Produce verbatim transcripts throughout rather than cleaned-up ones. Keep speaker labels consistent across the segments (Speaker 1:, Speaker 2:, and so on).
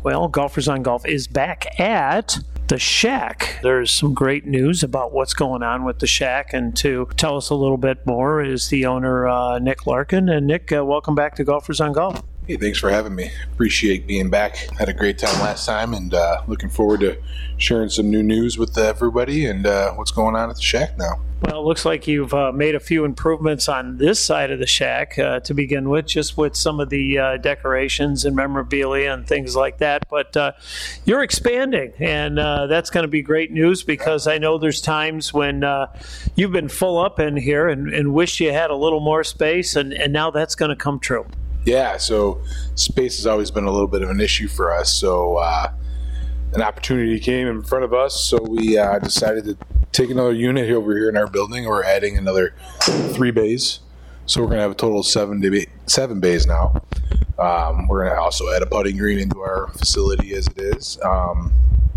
Speaker 1: Well, Golfers on Golf is back at the Shack. There's some great news about what's going on with the Shack, and to tell us a little bit more is the owner, uh, Nick Larkin. And Nick, uh, welcome back to Golfers on Golf.
Speaker 2: Hey, thanks for having me. Appreciate being back. Had a great time last time, and uh, looking forward to sharing some new news with everybody and uh, what's going on at the Shack now.
Speaker 1: Well, it looks like you've uh, made a few improvements on this side of the Shack uh, to begin with, just with some of the uh, decorations and memorabilia and things like that. But uh, you're expanding, and uh, that's going to be great news, because I know there's times when uh, you've been full up in here and, and wish you had a little more space, and, and now that's going to come true.
Speaker 2: Yeah, so space has always been a little bit of an issue for us. So uh, an opportunity came in front of us, so we uh, decided to take another unit over here in our building. We're adding another three bays, so we're going to have a total of seven, ba- seven bays now. Um, we're going to also add a putting green into our facility as it is. Um,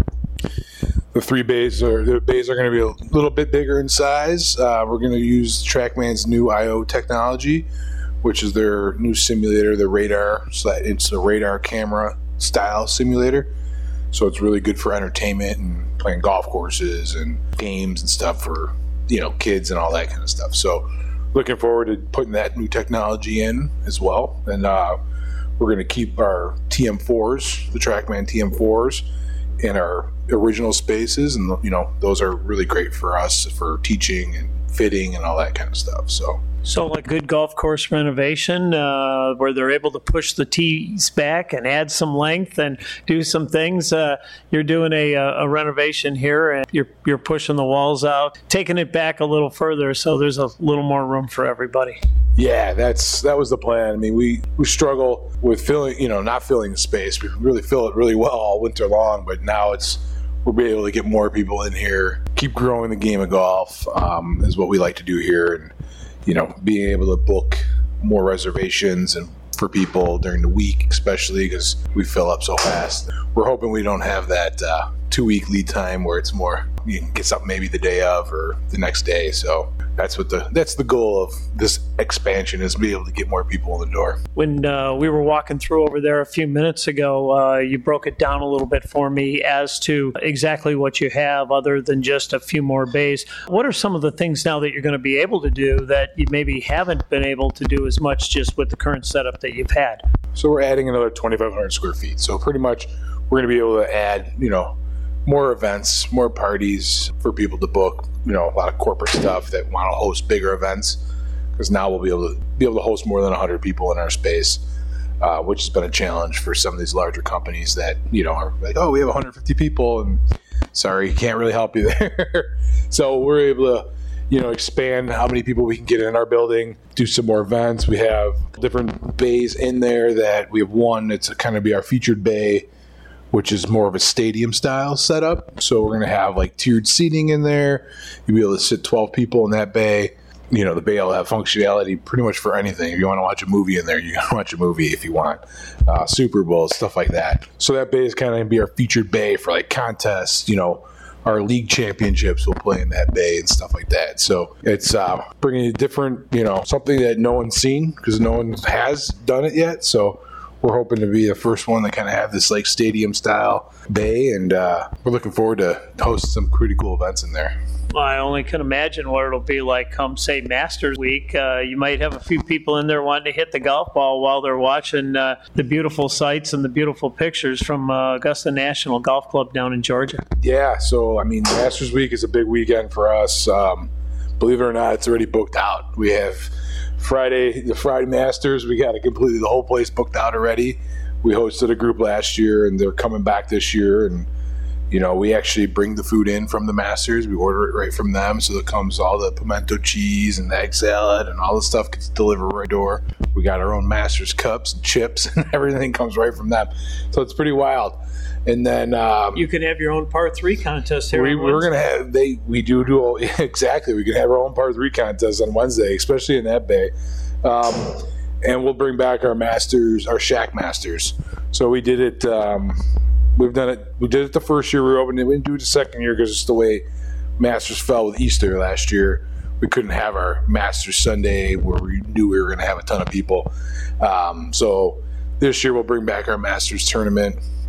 Speaker 2: the three bays are the bays are going to be a little bit bigger in size. Uh, we're going to use TrackMan's new I O technology, which is their new simulator, the radar. So that it's a radar camera style simulator. So it's really good for entertainment and playing golf courses and games and stuff for, you know, kids and all that kind of stuff. So looking forward to putting that new technology in as well. And uh, we're going to keep our T M fours, the TrackMan T M fours, in our original spaces. And, you know, those are really great for us for teaching and fitting and all that kind of stuff. So.
Speaker 1: So like good golf course renovation uh, where they're able to push the tees back and add some length and do some things. Uh, you're doing a, a renovation here, and you're you're pushing the walls out, taking it back a little further, so there's a little more room for everybody.
Speaker 2: Yeah, that's that was the plan. I mean, we, we struggle with filling, you know, not filling the space. We really fill it really well all winter long, but now it's we'll be able to get more people in here, keep growing the game of golf um, is what we like to do here, and you know, being able to book more reservations and for people during the week, especially because we fill up so fast. We're hoping we don't have that uh, two-week lead time where it's more, you can get something maybe the day of or the next day. So that's what the that's the goal of this expansion, is be able to get more people in the door.
Speaker 1: When uh, we were walking through over there a few minutes ago, uh, you broke it down a little bit for me as to exactly what you have other than just a few more bays. What are some of the things now that you're going to be able to do that you maybe haven't been able to do as much just with the current setup that you've had?
Speaker 2: So we're adding another twenty-five hundred square feet. So pretty much we're going to be able to add, you know, more events, more parties for people to book, you know, a lot of corporate stuff that want to host bigger events, because now we'll be able to be able to host more than one hundred people in our space, uh, which has been a challenge for some of these larger companies that, you know, are like, oh, we have one hundred fifty people and sorry, can't really help you there. So we're able to, you know, expand how many people we can get in our building, do some more events. We have different bays in there that we have one that's kind of be our featured bay, which is more of a stadium style setup. So we're going to have like tiered seating in there. You'll be able to sit twelve people in that bay. You know, the bay will have functionality pretty much for anything. If you want to watch a movie in there, you can watch a movie if you want. Uh, Super Bowl, stuff like that. So that bay is kind of going to be our featured bay for like contests, you know, our league championships will play in that bay and stuff like that. So it's uh, bringing a different, you know, something that no one's seen because no one has done it yet. So we're hoping to be the first one to kind of have this like stadium style bay, and uh, we're looking forward to host some pretty cool events in there.
Speaker 1: Well, I only can imagine what it'll be like come, say, Masters Week. Uh, you might have a few people in there wanting to hit the golf ball while they're watching uh, the beautiful sights and the beautiful pictures from uh, Augusta National Golf Club down in Georgia.
Speaker 2: Yeah, so, I mean, Masters Week is a big weekend for us. Um, believe it or not, it's already booked out. We have Friday, the Friday Masters, we got it completely, the whole place booked out already. We hosted a group last year, and they're coming back this year, and you know, we actually bring the food in from the Masters. We order it right from them, so it comes all the pimento cheese and egg salad and all the stuff gets delivered right door. We got our own Masters cups and chips, and everything comes right from them. So it's pretty wild. And then um,
Speaker 1: you can have your own par three contest here.
Speaker 2: We, we're gonna have they we do do exactly. We can have our own par three contest on Wednesday, especially in that bay. Um, and we'll bring back our Masters, our Shack Masters. So we did it. Um, We've done it. We did it the first year we opened it. We didn't do it the second year because it's the way Masters fell with Easter last year. We couldn't have our Masters Sunday where we knew we were going to have a ton of people. Um, so this year we'll bring back our Masters tournament.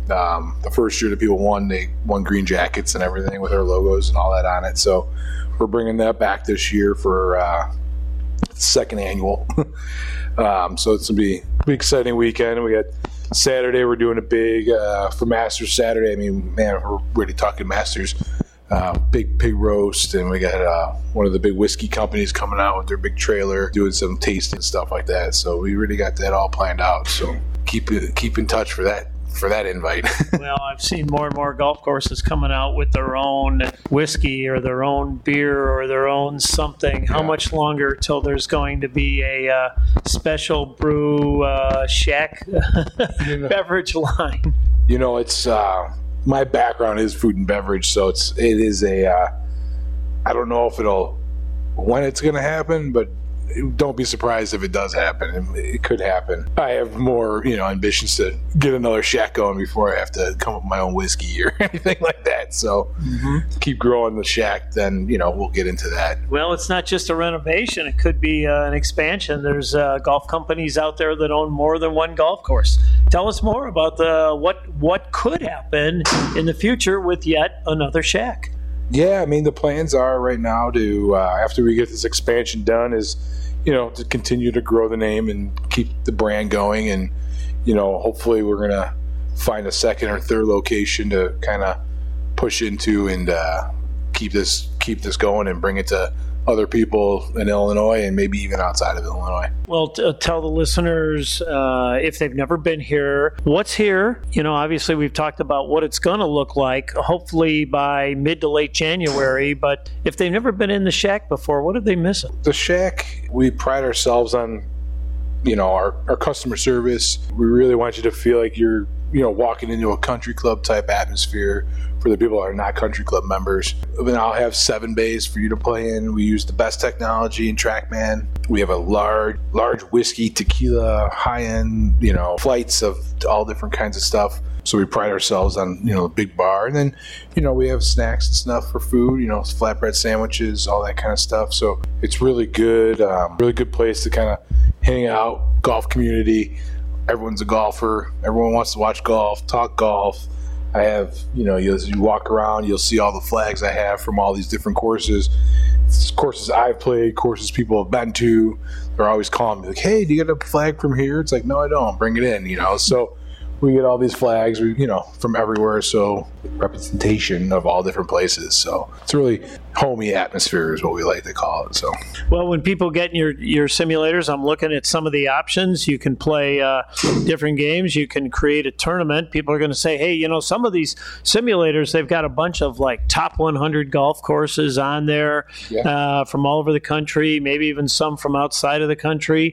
Speaker 2: Um, the first year that people won, they won green jackets and everything with our logos and all that on it. So we're bringing that back this year for uh, second annual. um, so it's gonna be a big exciting weekend. We got Saturday. We're doing a big uh, for Masters Saturday. I mean, man, we're really talking Masters. Uh, big pig roast, and we got uh, one of the big whiskey companies coming out with their big trailer, doing some tasting and stuff like that. So we really got that all planned out. So keep keep in touch for that for that invite.
Speaker 1: Well, I've seen more and more golf courses coming out with their own whiskey or their own beer or their own something. How
Speaker 2: Yeah.
Speaker 1: much longer till there's going to be a uh, special brew uh, shack beverage line?
Speaker 2: You know, it's uh, my background is food and beverage, so it's it is a. Uh, I don't know if it'll when it's going to happen, but don't be surprised if it does happen. It, it could happen. I have more, you know, ambitions to get another shack going before I have to come up with my own whiskey or anything like that. So mm-hmm. keep growing the shack, then, you know, we'll get into that.
Speaker 1: Well, it's not just a renovation. It could be uh, an expansion. There's uh, golf companies out there that own more than one golf course. Tell us more about the what what could happen in the future with yet another shack.
Speaker 2: Yeah, I mean, the plans are right now to, uh, after we get this expansion done, is, you know, to continue to grow the name and keep the brand going. And, you know, hopefully we're going to find a second or third location to kind of push into and uh, keep this keep this going and bring it to other people in Illinois and maybe even outside of Illinois.
Speaker 1: Well, t- uh, tell the listeners, uh, if they've never been here, what's here? You know, obviously we've talked about what it's going to look like, hopefully by mid to late January, but if they've never been in the shack before, what are they missing?
Speaker 2: The shack, we pride ourselves on, you know, our, our customer service. We really want you to feel like you're, you know, walking into a country club type atmosphere for the people that are not country club members. I mean, I'll have seven bays for you to play in. We use the best technology in TrackMan. We have a large, large whiskey, tequila, high-end, you know, flights of all different kinds of stuff. So we pride ourselves on, you know, a big bar. And then, you know, we have snacks and stuff for food, you know, flatbread sandwiches, all that kind of stuff. So it's really good, um, really good place to kind of hang out, golf community. Everyone's a golfer. Everyone wants to watch golf, talk golf. I have, you know, you, you walk around, you'll see all the flags I have from all these different courses. It's courses I've played, courses people have been to. They're always calling me like, hey, do you get a flag from here? It's like, no, I don't. Bring it in, you know. So we get all these flags, we, you know, from everywhere. So representation of all different places. So it's a really homey atmosphere is what we like to call it. So,
Speaker 1: well, when people get in your, your simulators, I'm looking at some of the options. You can play uh, different games. You can create a tournament. People are going to say, hey, you know, some of these simulators, they've got a bunch of like top one hundred golf courses on there yeah. uh, from all over the country, maybe even some from outside of the country,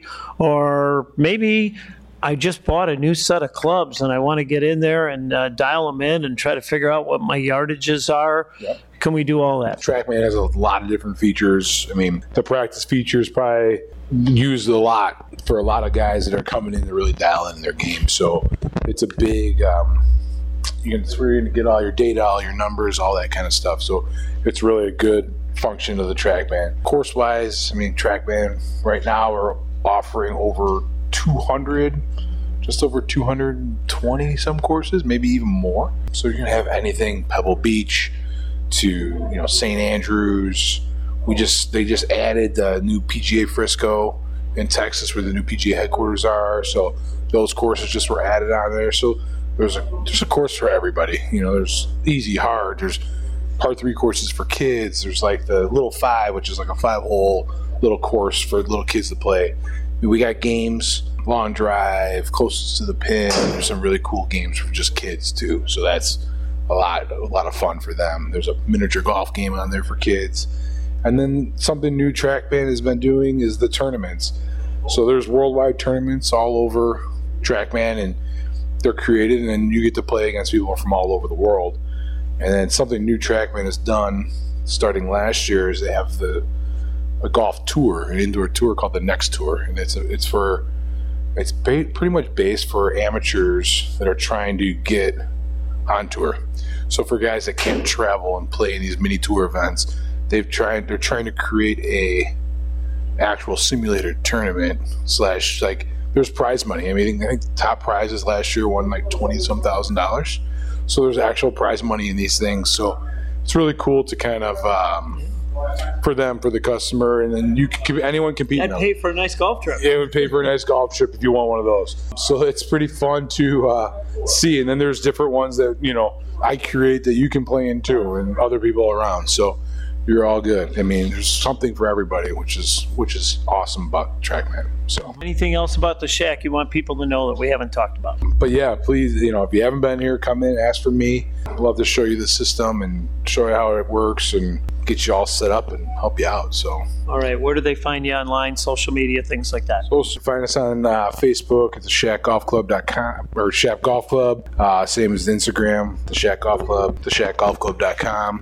Speaker 1: or maybe I just bought a new set of clubs and I want to get in there and uh, dial them in and try to figure out what my yardages are. Yep. Can we do all that?
Speaker 2: TrackMan has a lot of different features. I mean, the practice features probably used a lot for a lot of guys that are coming in to really dial in their game. So it's a big, um, you can, we're going to get all your data, all your numbers, all that kind of stuff. So it's really a good function of the TrackMan. Course-wise, I mean, TrackMan right now we're offering over two hundred, just over two hundred twenty some courses, maybe even more. So you're gonna have anything Pebble Beach to, you know, Saint Andrews. We just they just added the new P G A Frisco in Texas, where the new P G A headquarters are. So those courses just were added on there. So there's a there's a course for everybody. You know, there's easy, hard. There's par three courses for kids. There's like the little five, which is like a five hole little course for little kids to play. We got games, long drive, closest to the pin. There's some really cool games for just kids too. So that's a lot, a lot of fun for them. There's a miniature golf game on there for kids. And then something new TrackMan has been doing is the tournaments. So there's worldwide tournaments all over TrackMan, and they're created, and then you get to play against people from all over the world. And then something new TrackMan has done starting last year is they have the a golf tour, an indoor tour called the Next Tour, and it's a, it's for it's ba- pretty much based for amateurs that are trying to get on tour. So for guys that can't travel and play in these mini tour events, they've tried they're trying to create a actual simulator tournament slash like there's prize money. I mean, I think the top prizes last year won like twenty some thousand dollars. So there's actual prize money in these things. So it's really cool to kind of um, for them, for the customer, and then you can anyone compete.
Speaker 1: I'd pay for a nice golf trip.
Speaker 2: It would pay for a nice golf trip if you want one of those. So it's pretty fun to uh, see. And then there's different ones that, you know, I create that you can play in too, and other people around. So you're all good. I mean, there's something for everybody, which is which is awesome about TrackMan. So
Speaker 1: Anything else about the shack you want people to know that we haven't talked about?
Speaker 2: But yeah, please, you know, if you haven't been here, come in, ask for me. I'd love to show you the system and show you how it works and get you all set up and help you out. So,
Speaker 1: All right, where do they find you online, social media, things like that?
Speaker 2: also find us on uh, Facebook at the shack golf club dot com or Shack Golf Club. Uh, same as Instagram, the Shack Golf Club, the shack golf club dot com.